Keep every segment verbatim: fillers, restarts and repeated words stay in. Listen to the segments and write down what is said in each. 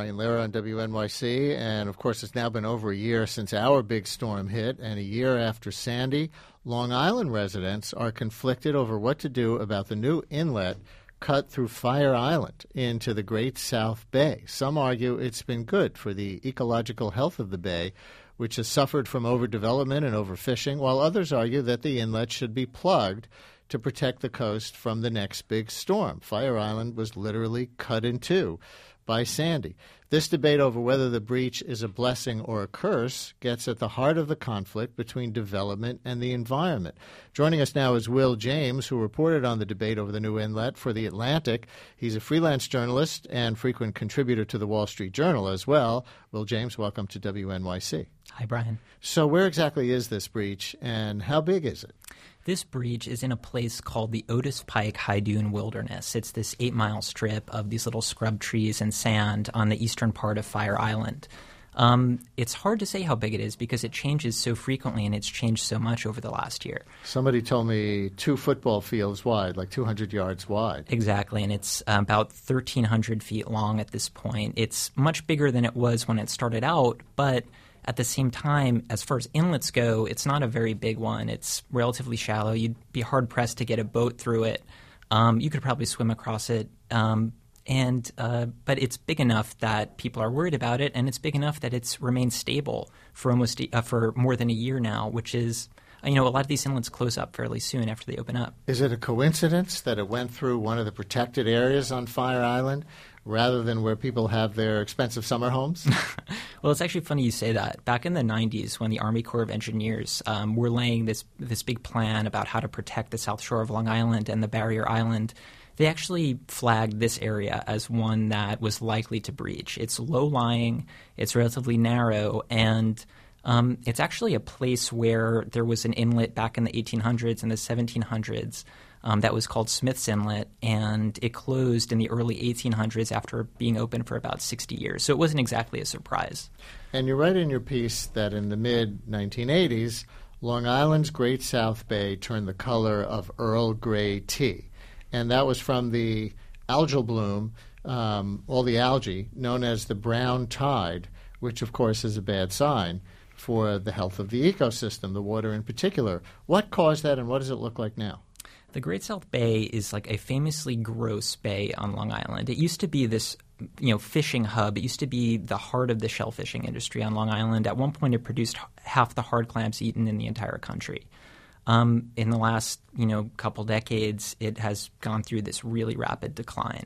Brian Lehrer on W N Y C. And, of course, it's now been over a year since our big storm hit. And a year after Sandy, Long Island residents are conflicted over what to do about the new inlet cut through Fire Island into the Great South Bay. Some argue it's been good for the ecological health of the bay, which has suffered from overdevelopment and overfishing, while others argue that the inlet should be plugged to protect the coast from the next big storm. Fire Island was literally cut in two by Sandy. This debate over whether the breach is a blessing or a curse gets at the heart of the conflict between development and the environment. Joining us now is Will James, who reported on the debate over the new inlet for The Atlantic. He's a freelance journalist and frequent contributor to the Wall Street Journal as well. Will James, welcome to W N Y C. Hi, Brian. So where exactly is this breach, and how big is it? This breach is in a place called the Otis Pike High Dune Wilderness. It's this eight-mile strip of these little scrub trees and sand on the eastern part of Fire Island. Um, it's hard to say how big it is because it changes so frequently, and it's changed so much over the last year. Somebody told me two football fields wide, like two hundred yards wide. Exactly, and it's about thirteen hundred feet long at this point. It's much bigger than it was when it started out, but at the same time, as far as inlets go, it's not a very big one. It's relatively shallow. You'd be hard-pressed to get a boat through it. Um, you could probably swim across it. Um, and uh, but it's big enough that people are worried about it, and it's big enough that it's remained stable for almost uh, for more than a year now, which is – you know, a lot of these inlets close up fairly soon after they open up. Is it a coincidence that it went through one of the protected areas on Fire Island rather than where people have their expensive summer homes? Well, it's actually funny you say that. Back in the nineties, when the Army Corps of Engineers um, were laying this this big plan about how to protect the South Shore of Long Island and the Barrier Island, they actually flagged this area as one that was likely to breach. It's low-lying, it's relatively narrow, and um, it's actually a place where there was an inlet back in the eighteen hundreds and the seventeen hundreds um, that was called Smith's Inlet, and it closed in the early eighteen hundreds after being open for about sixty years. So it wasn't exactly a surprise. And you write in your piece that in the mid nineteen eighties, Long Island's Great South Bay turned the color of Earl Grey tea. And that was from the algal bloom, um, all the algae, known as the brown tide, which, of course, is a bad sign for the health of the ecosystem, the water in particular. What caused that, and what does it look like now? The Great South Bay is like a famously gross bay on Long Island. It used to be this, you know, fishing hub. It used to be the heart of the shell fishing industry on Long Island. At one point, it produced half the hard clams eaten in the entire country. Um, in the last, you know, couple decades, it has gone through this really rapid decline.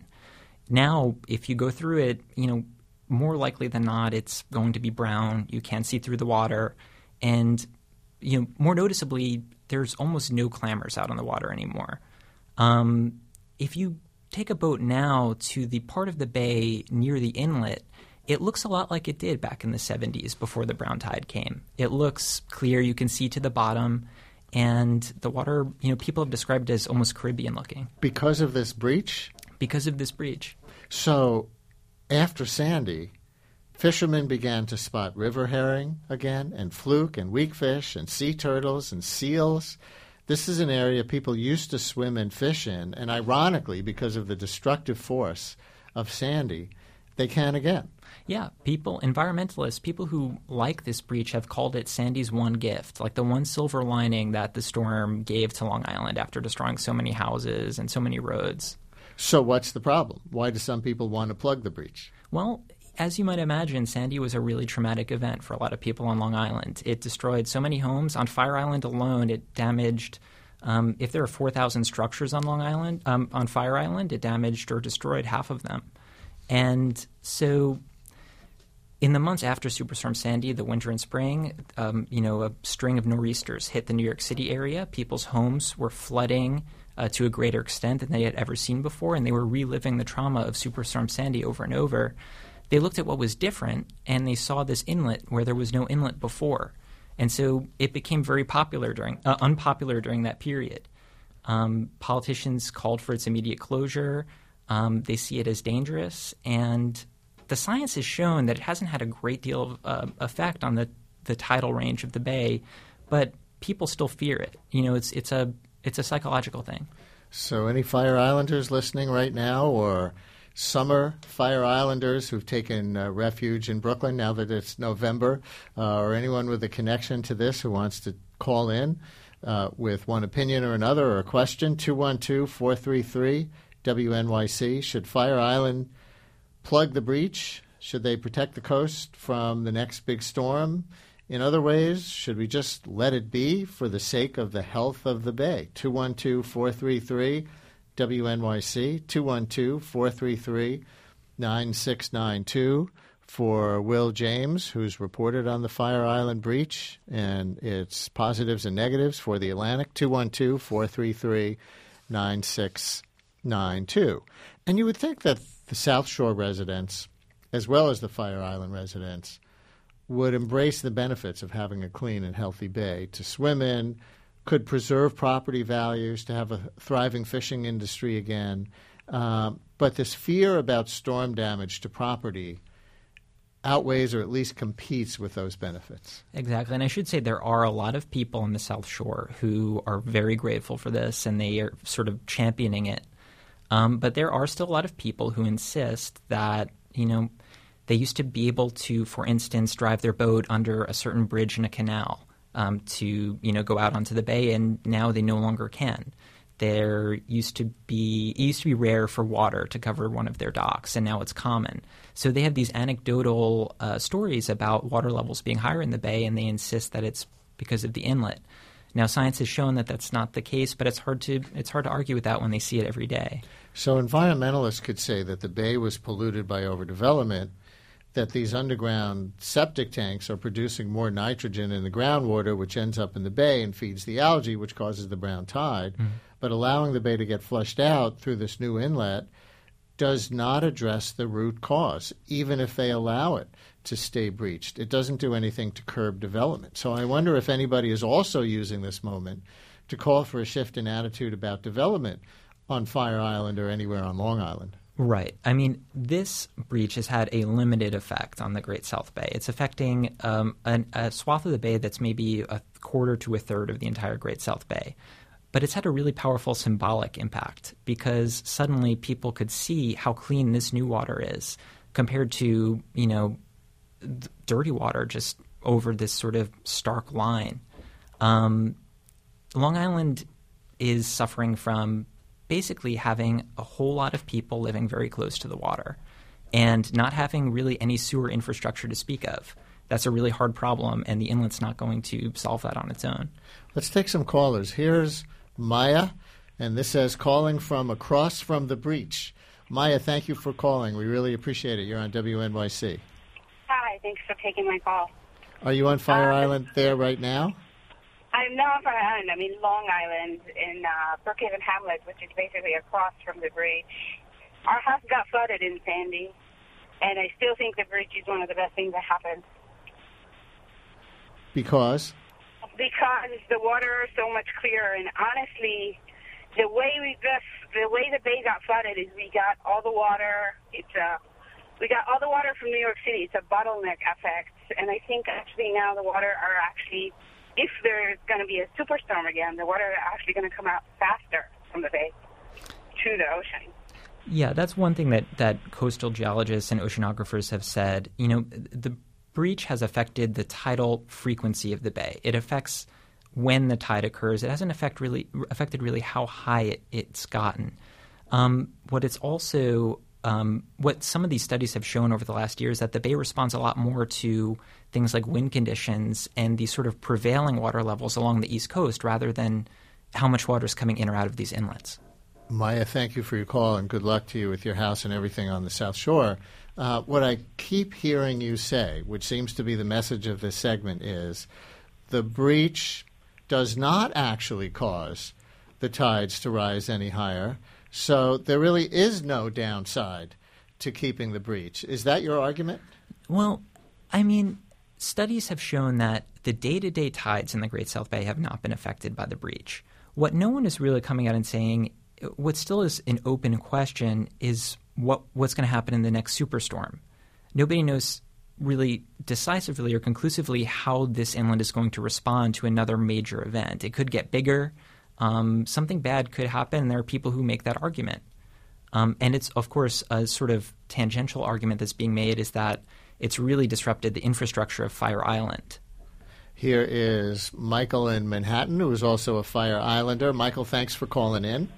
Now, if you go through it, you know, more likely than not, it's going to be brown. You can't see through the water. And, you know, more noticeably, there's almost no clammers out on the water anymore. Um, if you take a boat now to the part of the bay near the inlet, it looks a lot like it did back in the seventies before the brown tide came. It looks clear. You can see to the bottom. And the water, you know, people have described it as almost Caribbean looking. Because of this breach? Because of this breach. So after Sandy, fishermen began to spot river herring again, and fluke and weakfish and sea turtles and seals. This is an area people used to swim and fish in, and ironically, because of the destructive force of Sandy, they can again. Yeah, people, environmentalists, people who like this breach have called it Sandy's one gift, like the one silver lining that the storm gave to Long Island after destroying so many houses and so many roads. So what's the problem? Why do some people want to plug the breach? Well, as you might imagine, Sandy was a really traumatic event for a lot of people on Long Island. It destroyed so many homes. On Fire Island alone, it damaged, um, if there are four thousand structures on Long Island, um, on Fire Island, it damaged or destroyed half of them. And so in the months after Superstorm Sandy, the winter and spring, um, you know, a string of nor'easters hit the New York City area. People's homes were flooding uh, to a greater extent than they had ever seen before, and they were reliving the trauma of Superstorm Sandy over and over. They looked at what was different, and they saw this inlet where there was no inlet before. And so it became very popular during uh, unpopular during that period. Um, politicians called for its immediate closure. Um, they see it as dangerous, and the science has shown that it hasn't had a great deal of uh, effect on the, the tidal range of the bay, but people still fear it. You know, it's it's a it's a psychological thing. So any Fire Islanders listening right now, or summer Fire Islanders who've taken uh, refuge in Brooklyn now that it's November, uh, or anyone with a connection to this who wants to call in uh, with one opinion or another or a question, two one two, four three three, W N Y C. Should Fire Island plug the breach? Should they protect the coast from the next big storm? In other ways, should we just let it be for the sake of the health of the bay? two one two, four three three, W N Y C, two one two, four three three, nine six nine two for Will James, who's reported on the Fire Island breach and its positives and negatives for the Atlantic, two one two, four three three, nine six nine two. And you would think that the South Shore residents, as well as the Fire Island residents, would embrace the benefits of having a clean and healthy bay to swim in, could preserve property values, to have a thriving fishing industry again. Um, but this fear about storm damage to property outweighs or at least competes with those benefits. Exactly. And I should say there are a lot of people in the South Shore who are very grateful for this, and they are sort of championing it. Um, but there are still a lot of people who insist that, you know, they used to be able to, for instance, drive their boat under a certain bridge in a canal. Um, to you know go out onto the bay, and now they no longer can. There used to be it used to be rare for water to cover one of their docks, and now it's common. So they have these anecdotal uh, stories about water levels being higher in the bay, and they insist that it's because of the inlet. Now, science has shown that that's not the case, but it's hard to it's hard to argue with that when they see it every day. So environmentalists could say that the bay was polluted by overdevelopment, that these underground septic tanks are producing more nitrogen in the groundwater, which ends up in the bay and feeds the algae, which causes the brown tide. Mm-hmm. But allowing the bay to get flushed out through this new inlet does not address the root cause, even if they allow it to stay breached. It doesn't do anything to curb development. So I wonder if anybody is also using this moment to call for a shift in attitude about development on Fire Island or anywhere on Long Island. Right. I mean, this breach has had a limited effect on the Great South Bay. It's affecting um, an, a swath of the bay that's maybe a quarter to a third of the entire Great South Bay. But it's had a really powerful symbolic impact because suddenly people could see how clean this new water is compared to, you know, dirty water just over this sort of stark line. Um, Long Island is suffering from basically having a whole lot of people living very close to the water and not having really any sewer infrastructure to speak of. That's a really hard problem, and the inlet's not going to solve that on its own. Let's take some callers. Here's Maya, and this says, calling from across from the breach. Maya, thank you for calling. We really appreciate it. You're on W N Y C. Hi, thanks for taking my call. Are you on Fire uh, Island there right now? I'm not on Fire Island. I'm in Long Island in uh, Brookhaven Hamlet, which is basically across from the bridge. Our house got flooded in Sandy, and I still think the bridge is one of the best things that happened. Because? Because the water is so much clearer, and honestly, the way we just, the way the bay got flooded is we got all the water. It's a, we got all the water from New York City. It's a bottleneck effect, and I think actually now the water are actually, if there's going to be a superstorm again, the water are actually going to come out faster from the bay to the ocean. Yeah, that's one thing that, that coastal geologists and oceanographers have said. You know, the breach has affected the tidal frequency of the bay. It affects when the tide occurs. It hasn't affect really, affected really how high it, it's gotten. Um, what it's also um, what some of these studies have shown over the last year is that the bay responds a lot more to things like wind conditions and the sort of prevailing water levels along the East Coast rather than how much water is coming in or out of these inlets. Maya, thank you for your call, and good luck to you with your house and everything on the South Shore. Uh, what I keep hearing you say, which seems to be the message of this segment, is the breach does not actually cause the tides to rise any higher, so there really is no downside to keeping the breach. Is that your argument? Well, I mean, studies have shown that the day-to-day tides in the Great South Bay have not been affected by the breach. What no one is really coming out and saying, what still is an open question, is what what's going to happen in the next superstorm. Nobody knows really decisively or conclusively how this inland is going to respond to another major event. It could get bigger. Um, something bad could happen, and there are people who make that argument. Um, and it's, of course, a sort of tangential argument that's being made is that it's really disrupted the infrastructure of Fire Island. Here is Michael in Manhattan, who is also a Fire Islander. Michael, thanks for calling in.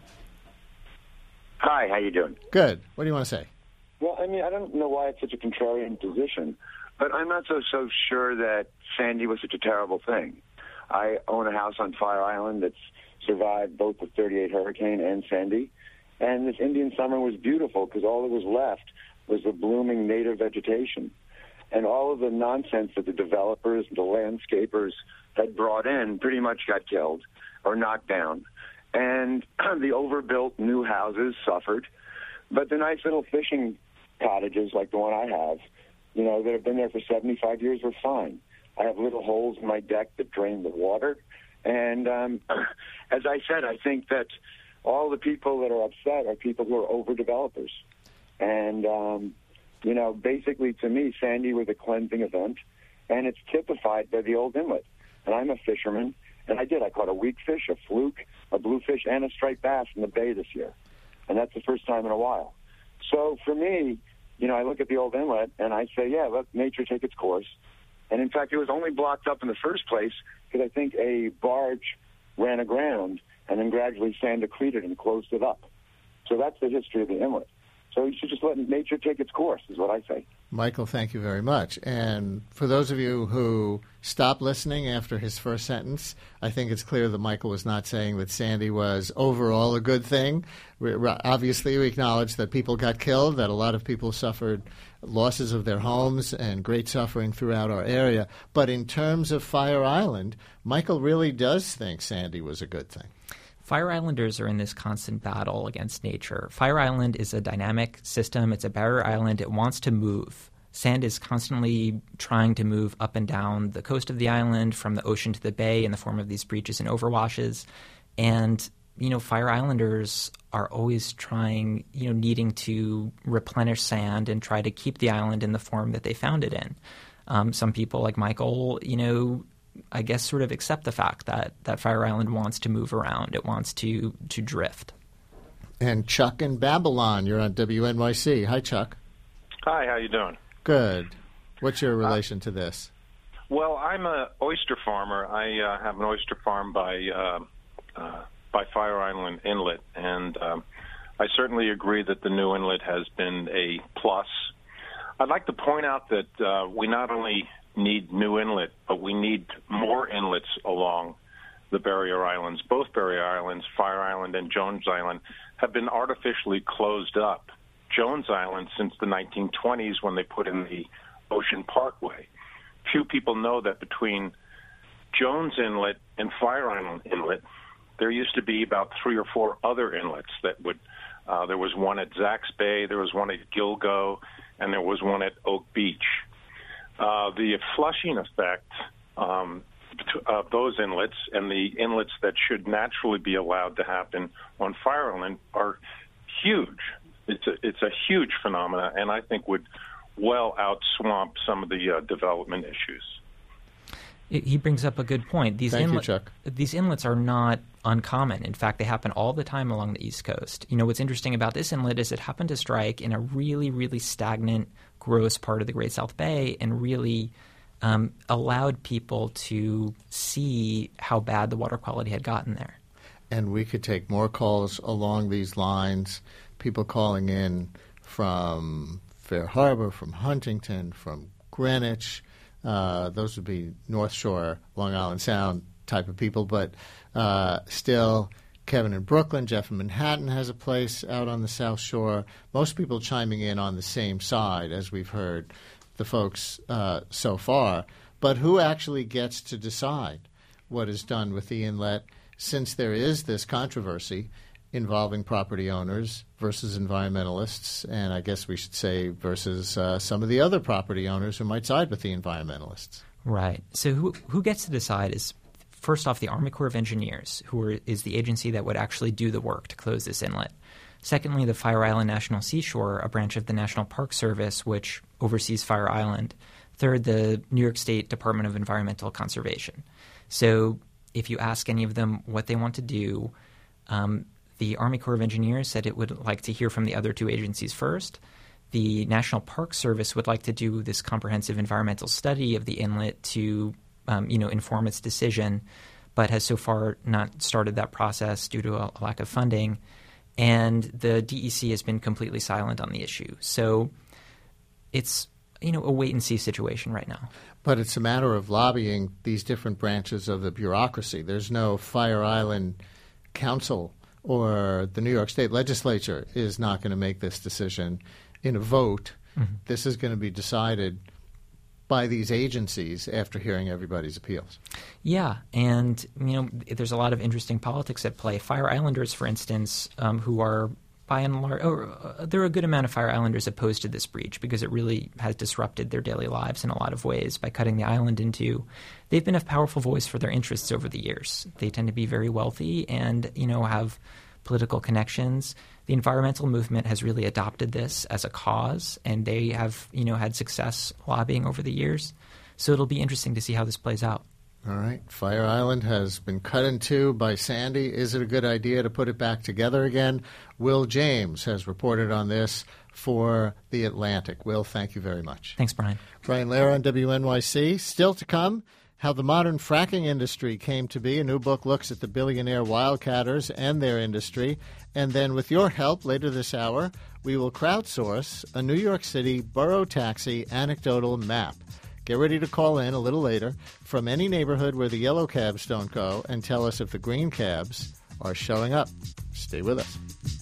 Hi, how you doing? Good. What do you want to say? Well, I mean, I don't know why it's such a contrarian position, but I'm not so so sure that Sandy was such a terrible thing. I own a house on Fire Island that's survived both the thirty-eight hurricane and Sandy, and this Indian summer was beautiful because all that was left was the blooming native vegetation. And all of the nonsense that the developers, the landscapers had brought in pretty much got killed or knocked down. And the overbuilt new houses suffered. But the nice little fishing cottages like the one I have, you know, that have been there for seventy-five years were fine. I have little holes in my deck that drain the water. And um, as I said, I think that all the people that are upset are people who are overdevelopers. And, um, you know, basically to me, Sandy was a cleansing event, and it's typified by the old inlet. And I'm a fisherman, and I did. I caught a weak fish, a fluke, a bluefish, and a striped bass in the bay this year. And that's the first time in a while. So for me, you know, I look at the old inlet, and I say, yeah, let nature take its course. And in fact, it was only blocked up in the first place because I think a barge ran aground, and then gradually sand accreted and closed it up. So that's the history of the inlet. So you should just let nature take its course, is what I say. Michael, thank you very much. And for those of you who stopped listening after his first sentence, I think it's clear that Michael was not saying that Sandy was overall a good thing. We, obviously, we acknowledge that people got killed, that a lot of people suffered losses of their homes and great suffering throughout our area. But in terms of Fire Island, Michael really does think Sandy was a good thing. Fire Islanders are in this constant battle against nature. Fire Island is a dynamic system. It's a barrier island. It wants to move. Sand is constantly trying to move up and down the coast of the island, from the ocean to the bay, in the form of these breaches and overwashes. And, you know, Fire Islanders are always trying, you know, needing to replenish sand and try to keep the island in the form that they found it in. Um, some people, like Michael, you know, I guess sort of accept the fact that, that Fire Island wants to move around. It wants to, to drift. And Chuck in Babylon, you're on W N Y C. Hi, Chuck. Hi, how you doing? Good. What's your relation uh, to this? Well, I'm an oyster farmer. I uh, have an oyster farm by uh, uh, by Fire Island Inlet, and um, I certainly agree that the new inlet has been a plus. I'd like to point out that uh, we not only need new inlet, but we need more inlets along the barrier islands. Both barrier islands, Fire Island and Jones Island, have been artificially closed up. Jones Island since the nineteen twenties, when they put in the Ocean Parkway. Few people know that between Jones Inlet and Fire Island Inlet, there used to be about three or four other inlets that would, uh, there was one at Zacks Bay, there was one at Gilgo, and there was one at Oak Beach. Uh, the flushing effect um, of those inlets and the inlets that should naturally be allowed to happen on Fire Island are huge. It's a, it's a huge phenomena, and I think would well out-swamp some of the uh, development issues. He brings up a good point. These Thank inlet, you, Chuck. These inlets are not uncommon. In fact, they happen all the time along the East Coast. You know, what's interesting about this inlet is it happened to strike in a really, really stagnant, gross part of the Great South Bay and really um, allowed people to see how bad the water quality had gotten there. And we could take more calls along these lines, people calling in from Fair Harbor, from Huntington, from Greenwich. Uh, those would be North Shore, Long Island Sound type of people. But uh, still, Kevin in Brooklyn, Jeff in Manhattan has a place out on the South Shore. Most people chiming in on the same side, as we've heard the folks uh, so far. But who actually gets to decide what is done with the inlet, since there is this controversy involving property owners versus environmentalists, and I guess we should say versus uh, some of the other property owners who might side with the environmentalists? Right. So who who gets to decide is, first off, the Army Corps of Engineers, who are, is the agency that would actually do the work to close this inlet. Secondly, the Fire Island National Seashore, a branch of the National Park Service, which oversees Fire Island. Third, the New York State Department of Environmental Conservation. So if you ask any of them what they want to do, um, The Army Corps of Engineers said it would like to hear from the other two agencies first. The National Park Service would like to do this comprehensive environmental study of the inlet to, um, you know, inform its decision, but has so far not started that process due to a, a lack of funding. And the D E C has been completely silent on the issue. So it's, you know, a wait-and-see situation right now. But it's a matter of lobbying these different branches of the bureaucracy. There's no Fire Island Council, or the New York State Legislature is not going to make this decision in a vote. Mm-hmm. This is going to be decided by these agencies after hearing everybody's appeals. Yeah, and you know, there's a lot of interesting politics at play. Fire Islanders, for instance, um, who are by and large, or uh, there are a good amount of Fire Islanders opposed to this breach because it really has disrupted their daily lives in a lot of ways by cutting the island in two. They've been a powerful voice for their interests over the years. They tend to be very wealthy and, you know, have political connections. The environmental movement has really adopted this as a cause, and they have, you know, had success lobbying over the years. So it'll be interesting to see how this plays out. All right. Fire Island has been cut in two by Sandy. Is it a good idea to put it back together again? Will James has reported on this for The Atlantic. Will, thank you very much. Thanks, Brian. Brian Lehrer on W N Y C. Still to come, how the modern fracking industry came to be. A new book looks at the billionaire wildcatters and their industry. And then with your help later this hour, we will crowdsource a New York City borough taxi anecdotal map. Get ready to call in a little later from any neighborhood where the yellow cabs don't go and tell us if the green cabs are showing up. Stay with us.